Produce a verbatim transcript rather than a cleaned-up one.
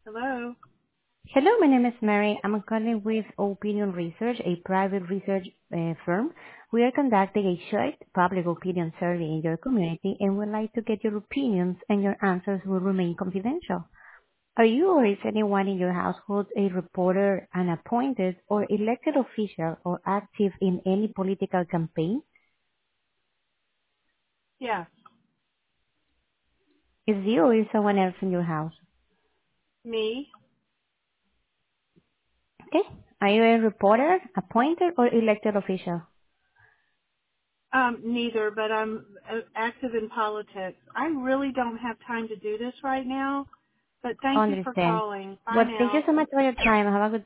Hello. Hello, my name is Mary. I'm calling with Opinion Research, a private research uh, firm. We are conducting a short public opinion survey in your community and would like to get your opinions, and your answers will remain confidential. Are you or is anyone in your household a reporter, an appointed or elected official, or active in any political campaign? Yes, Is you or is someone else in your house? me. Okay. Are you a reporter, appointed or elected official? Um, neither, but I'm uh, active in politics. I really don't have time to do this right now, but thank you for Understand. calling. Bye Well, thank you now. so much for your time. Have a good